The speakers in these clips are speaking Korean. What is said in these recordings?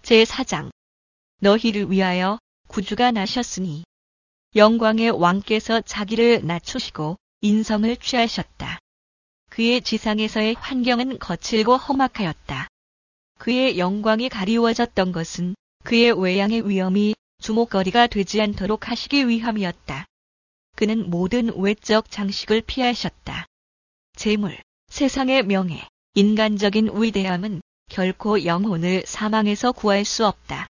제4장. 너희를 위하여 구주가 나셨으니 영광의 왕께서 자기를 낮추시고 인성을 취하셨다. 그의 지상에서의 환경은 거칠고 험악하였다. 그의 영광이 가리워졌던 것은 그의 외양의 위엄이 주목거리가 되지 않도록 하시기 위함이었다. 그는 모든 외적 장식을 피하셨다. 재물, 세상의 명예, 인간적인 위대함은 결코 영혼을 사망에서 구할 수 없다.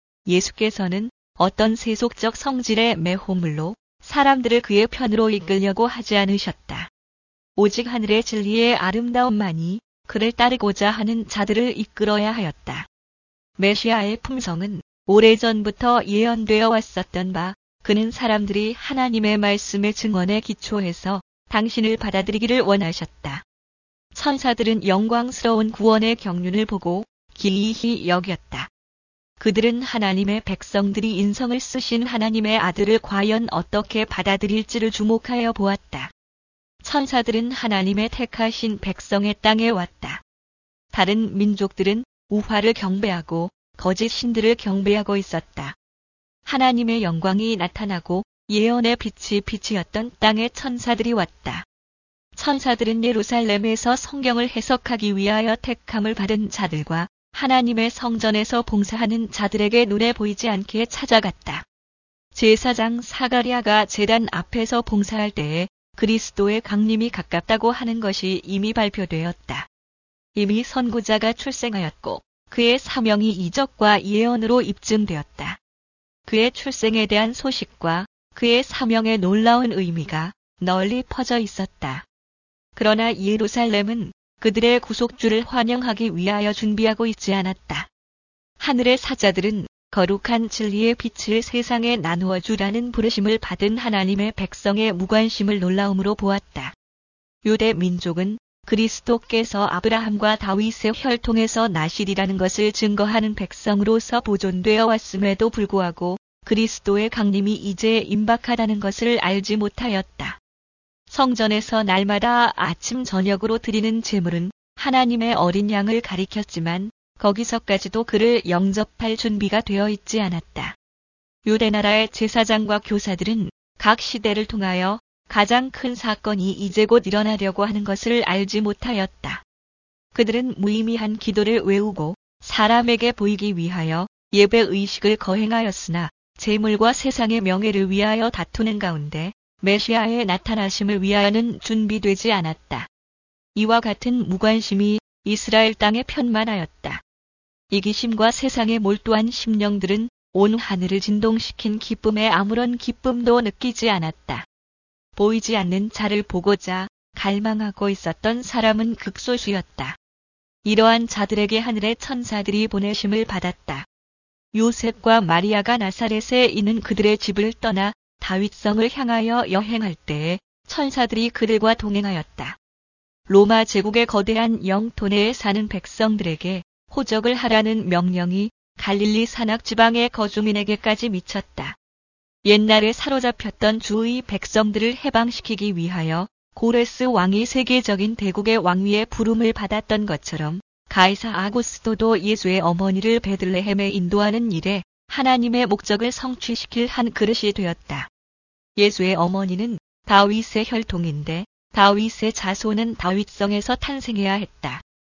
예수께서는 어떤 세속적 성질의 매호물로 사람들을 그의 편으로 이끌려고 하지 않으셨다. 오직 하늘의 진리의 아름다움만이 그를 따르고자 하는 자들을 이끌어야 하였다. 메시아의 품성은 오래전부터 예언되어 왔었던 바, 그는 사람들이 하나님의 말씀의 증언에 기초해서 당신을 받아들이기를 원하셨다. 천사들은 영광스러운 구원의 경륜을 보고 기이히 여겼다. 그들은 하나님의 백성들이 인성을 쓰신 하나님의 아들을 과연 어떻게 받아들일지를 주목하여 보았다. 천사들은 하나님의 택하신 백성의 땅에 왔다. 다른 민족들은 우화를 경배하고 거짓 신들을 경배하고 있었다. 하나님의 영광이 나타나고 예언의 빛이 비치었던 땅에 천사들이 왔다. 천사들은 예루살렘에서 성경을 해석하기 위하여 택함을 받은 자들과 하나님의 성전에서 봉사하는 자들에게 눈에 보이지 않게 찾아갔다. 제사장 사가랴가 제단 앞에서 봉사할 때에 그리스도의 강림이 가깝다고 하는 것이 이미 발표되었다. 이미 선구자가 출생하였고 그의 사명이 이적과 예언으로 입증되었다. 그의 출생에 대한 소식과 그의 사명의 놀라운 의미가 널리 퍼져 있었다. 그러나 예루살렘은 그들의 구속주를 환영하기 위하여 준비하고 있지 않았다. 하늘의 사자들은 거룩한 진리의 빛을 세상에 나누어 주라는 부르심을 받은 하나님의 백성의 무관심을 놀라움으로 보았다. 유대 민족은 그리스도께서 아브라함과 다윗의 혈통에서 나시리라는 것을 증거하는 백성으로서 보존되어 왔음에도 불구하고 그리스도의 강림이 이제 임박하다는 것을 알지 못하였다. 성전에서 날마다 아침 저녁으로 드리는 제물은 하나님의 어린 양을 가리켰지만 거기서까지도 그를 영접할 준비가 되어 있지 않았다. 유대 나라의 제사장과 교사들은 각 시대를 통하여 가장 큰 사건이 이제 곧 일어나려고 하는 것을 알지 못하였다. 그들은 무의미한 기도를 외우고 사람에게 보이기 위하여 예배 의식을 거행하였으나 재물과 세상의 명예를 위하여 다투는 가운데 메시아의 나타나심을 위하여는 준비되지 않았다. 이와 같은 무관심이 이스라엘 땅에 편만하였다. 이기심과 세상에 몰두한 심령들은 온 하늘을 진동시킨 기쁨에 아무런 기쁨도 느끼지 않았다. 보이지 않는 자를 보고자 갈망하고 있었던 사람은 극소수였다. 이러한 자들에게 하늘의 천사들이 보내심을 받았다. 요셉과 마리아가 나사렛에 있는 그들의 집을 떠나 다윗성을 향하여 여행할 때에 천사들이 그들과 동행하였다. 로마 제국의 거대한 영토 내에 사는 백성들에게 호적을 하라는 명령이 갈릴리 산악 지방의 거주민에게까지 미쳤다. 옛날에 사로잡혔던 주의 백성들을 해방시키기 위하여 고레스 왕이 세계적인 대국의 왕위의 부름을 받았던 것처럼 가이사 아구스토도 예수의 어머니를 베들레헴에 인도하는 일에 하나님의 목적을 성취시킬 한 그릇이 되었다. 예수의 어머니는 다윗의 혈통인데 다윗의 자손은 다윗성에서 탄생해야 했다.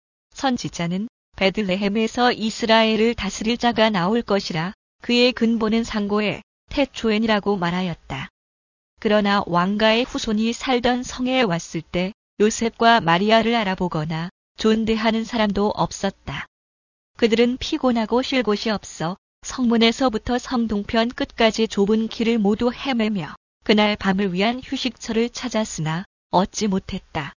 선지자는 베들레헴에서 이스라엘을 다스릴 자가 나올 것이라 그의 근본은 상고의 테초엔이라고 말하였다. 그러나 왕가의 후손이 살던 성에 왔을 때 요셉과 마리아를 알아보거나 존대하는 사람도 없었다. 그들은 피곤하고 쉴 곳이 없어 성문에서부터 성동편 끝까지 좁은 길을 모두 헤매며 그날 밤을 위한 휴식처를 찾았으나 얻지 못했다.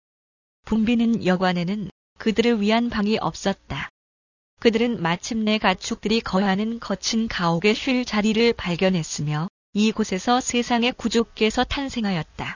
붐비는 여관에는 그들을 위한 방이 없었다. 그들은 마침내 가축들이 거하는 거친 가옥에 쉴 자리를 발견했으며 이곳에서 세상의 구주께서 탄생하였다.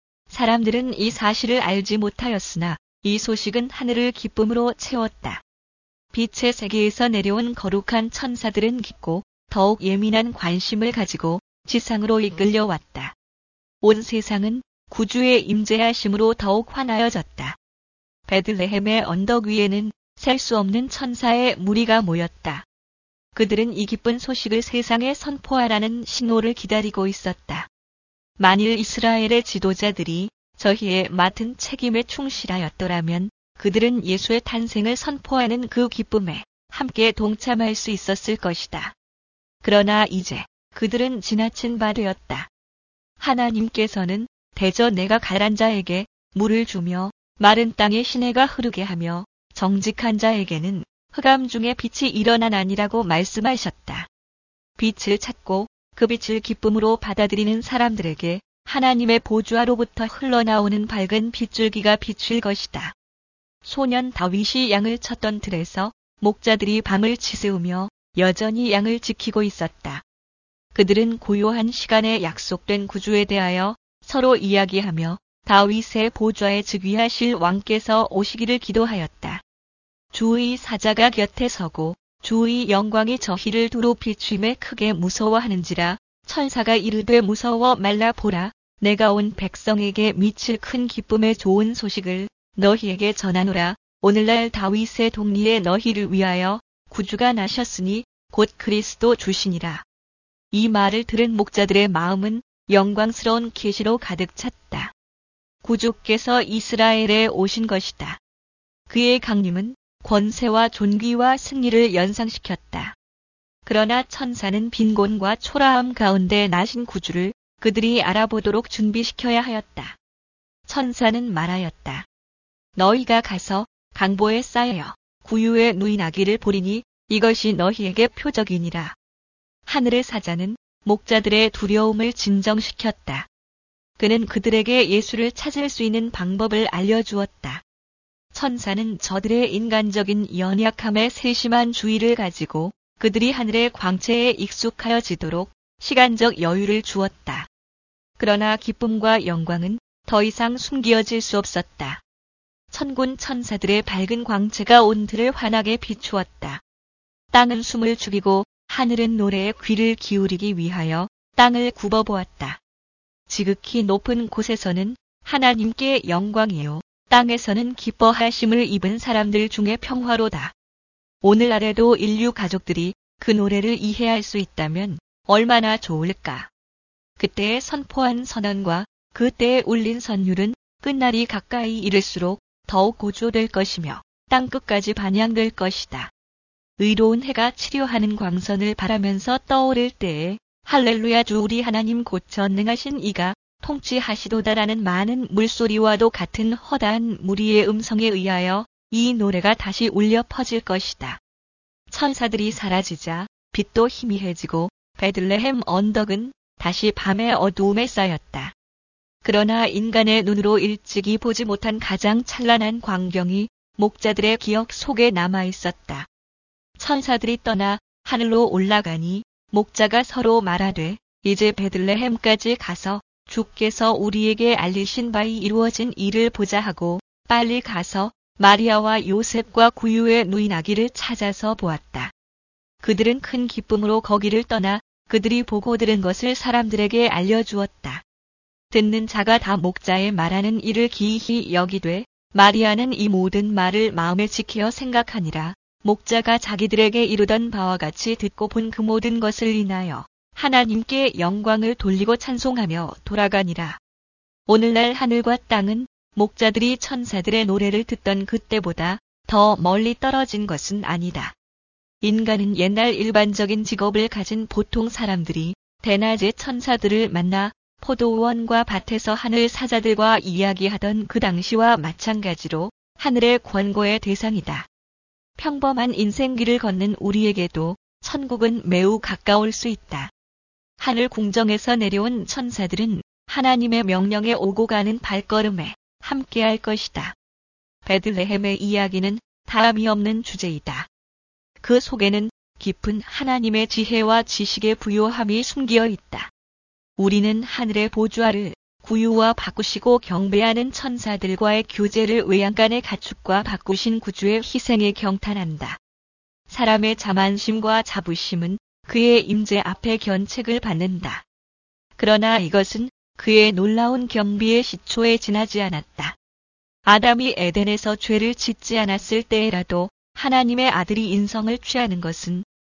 사람들은 이 사실을 알지 못하였으나 이 소식은 하늘을 기쁨으로 채웠다. 빛의 세계에서 내려온 거룩한 천사들은 깊고 더욱 예민한 관심을 가지고 지상으로 이끌려왔다. 온 세상은 구주의 임재하심으로 더욱 환하여졌다. 베들레헴의 언덕 위에는 셀 수 없는 천사의 무리가 모였다. 그들은 이 기쁜 소식을 세상에 선포하라는 신호를 기다리고 있었다. 만일 이스라엘의 지도자들이 저희의 맡은 책임에 충실하였더라면 그들은 예수의 탄생을 선포하는 그 기쁨에 함께 동참할 수 있었을 것이다. 그러나 이제 그들은 지나친 바 되었다. 하나님께서는 대저 내가 가란 자에게 물을 주며 마른 땅에 시내가 흐르게 하며 정직한 자에게는 흑암 중에 빛이 일어나나니라고 말씀하셨다. 빛을 찾고 그 빛을 기쁨으로 받아들이는 사람들에게 하나님의 보좌로부터 흘러나오는 밝은 빗줄기가 비칠 것이다. 소년 다윗이 양을 쳤던 들에서 목자들이 밤을 지새우며 여전히 양을 지키고 있었다. 그들은 고요한 시간에 약속된 구주에 대하여 서로 이야기하며 다윗의 보좌에 즉위하실 왕께서 오시기를 기도하였다. 주의 사자가 곁에 서고 주의 영광이 저희를 두루 비추임에 크게 무서워하는지라. 천사가 이르되 무서워 말라. 보라, 내가 온 백성에게 미칠 큰 기쁨의 좋은 소식을 너희에게 전하노라. 오늘날 다윗의 동리에 너희를 위하여 구주가 나셨으니 곧 그리스도 주시니라. 이 말을 들은 목자들의 마음은 영광스러운 계시로 가득 찼다. 구주께서 이스라엘에 오신 것이다. 그의 강림은 권세와 존귀와 승리를 연상시켰다. 그러나 천사는 빈곤과 초라함 가운데 나신 구주를 그들이 알아보도록 준비시켜야 하였다. 천사는 말하였다. 너희가 가서 강보에 쌓여 구유에 누이나기를 보리니 이것이 너희에게 표적이니라. 하늘의 사자는 목자들의 두려움을 진정시켰다. 그는 그들에게 예수를 찾을 수 있는 방법을 알려주었다. 천사는 저들의 인간적인 연약함에 세심한 주의를 가지고 그들이 하늘의 광채에 익숙하여지도록 시간적 여유를 주었다. 그러나 기쁨과 영광은 더 이상 숨겨질 수 없었다. 천군 천사들의 밝은 광채가 온 들을 환하게 비추었다. 땅은 숨을 죽이고 하늘은 노래에 귀를 기울이기 위하여 땅을 굽어보았다. 지극히 높은 곳에서는 하나님께 영광이요, 땅에서는 기뻐하심을 입은 사람들 중에 평화로다. 오늘날에도 인류 가족들이 그 노래를 이해할 수 있다면 얼마나 좋을까. 그때에 선포한 선언과 그때에 울린 선율은 끝날이 가까이 이를수록 더욱 고조될 것이며 땅끝까지 반향될 것이다. 의로운 해가 치료하는 광선을 바라면서 떠오를 때에 할렐루야, 주 우리 하나님 곧 전능하신 이가 통치하시도다라는 많은 물소리와도 같은 허다한 무리의 음성에 의하여 이 노래가 다시 울려 퍼질 것이다. 천사들이 사라지자 빛도 희미해지고 베들레헴 언덕은 다시 밤의 어두움에 쌓였다. 그러나 인간의 눈으로 일찍이 보지 못한 가장 찬란한 광경이 목자들의 기억 속에 남아 있었다. 천사들이 떠나 하늘로 올라가니 목자가 서로 말하되 이제 베들레헴까지 가서 주께서 우리에게 알리신 바이 이루어진 일을 보자 하고 빨리 가서 마리아와 요셉과 구유의 누인 아기를 찾아서 보았다. 그들은 큰 기쁨으로 거기를 떠나 그들이 보고 들은 것을 사람들에게 알려주었다. 듣는 자가 다 목자의 말하는 일을 기이히 여기되 마리아는 이 모든 말을 마음에 지키어 생각하니라. 목자가 자기들에게 이루던 바와 같이 듣고 본 그 모든 것을 인하여 하나님께 영광을 돌리고 찬송하며 돌아가니라. 오늘날 하늘과 땅은 목자들이 천사들의 노래를 듣던 그때보다 더 멀리 떨어진 것은 아니다. 인간은 옛날 일반적인 직업을 가진 보통 사람들이 대낮에 천사들을 만나 포도원과 밭에서 하늘 사자들과 이야기하던 그 당시와 마찬가지로 하늘의 권고의 대상이다. 평범한 인생길을 걷는 우리에게도 천국은 매우 가까울 수 있다. 하늘 궁정에서 내려온 천사들은 하나님의 명령에 오고 가는 발걸음에 함께할 것이다. 베들레헴의 이야기는 다함이 없는 주제이다. 그 속에는 깊은 하나님의 지혜와 지식의 부요함이 숨겨 있다. 우리는 하늘의 보좌를 구유와 바꾸시고 경배하는 천사들과의 교제를 외양간의 가축과 바꾸신 구주의 희생에 경탄한다. 사람의 자만심과 자부심은 그의 임재 앞에 견책을 받는다. 그러나 이것은 그의 놀라운 경비의 시초에 지나지 않았다. 아담이 에덴에서 죄를 짓지 않았을 때에라도 하나님의 아들이 인성을 취하는 것은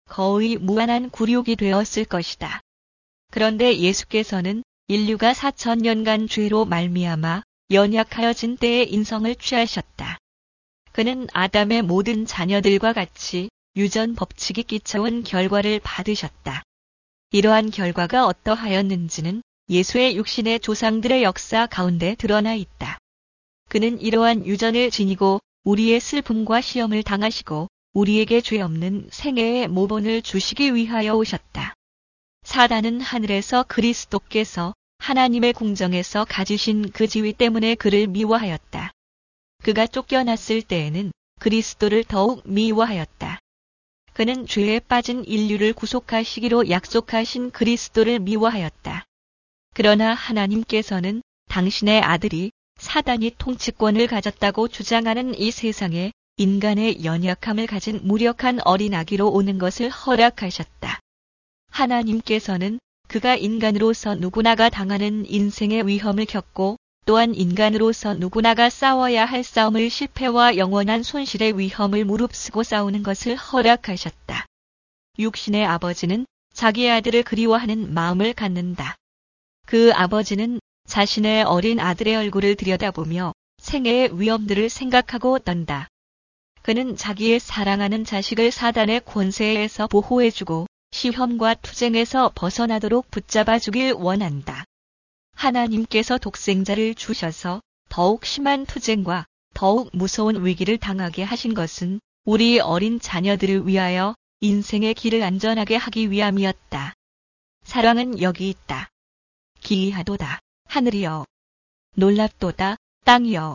거의 무한한 굴욕이 되었을 것이다. 그런데 예수께서는 인류가 4000년간 죄로 말미암아 연약하여진 때의 인성을 취하셨다. 그는 아담의 모든 자녀들과 같이 유전 법칙이 끼쳐온 결과를 받으셨다. 이러한 결과가 어떠하였는지는 예수의 육신의 조상들의 역사 가운데 드러나 있다. 그는 이러한 유전을 지니고 우리의 슬픔과 시험을 당하시고 우리에게 죄 없는 생애의 모본을 주시기 위하여 오셨다. 사단은 하늘에서 그리스도께서 하나님의 궁정에서 가지신 그 지위 때문에 그를 미워하였다. 그가 쫓겨났을 때에는 그리스도를 더욱 미워하였다. 그는 죄에 빠진 인류를 구속하시기로 약속하신 그리스도를 미워하였다. 그러나 하나님께서는 당신의 아들이 사단이 통치권을 가졌다고 주장하는 이 세상에 인간의 연약함을 가진 무력한 어린 아기로 오는 것을 허락하셨다. 하나님께서는 그가 인간으로서 누구나가 당하는 인생의 위험을 겪고 또한 인간으로서 누구나가 싸워야 할 싸움을 실패와 영원한 손실의 위험을 무릅쓰고 싸우는 것을 허락하셨다. 육신의 아버지는 자기 아들을 그리워하는 마음을 갖는다. 그 아버지는 자신의 어린 아들의 얼굴을 들여다보며 생애의 위험들을 생각하고 떤다. 그는 자기의 사랑하는 자식을 사단의 권세에서 보호해주고 시험과 투쟁에서 벗어나도록 붙잡아주길 원한다. 하나님께서 독생자를 주셔서 더욱 심한 투쟁과 더욱 무서운 위기를 당하게 하신 것은 우리 어린 자녀들을 위하여 인생의 길을 안전하게 하기 위함이었다. 사랑은 여기 있다. 기이하도다 하늘이여, 놀랍도다 땅이여.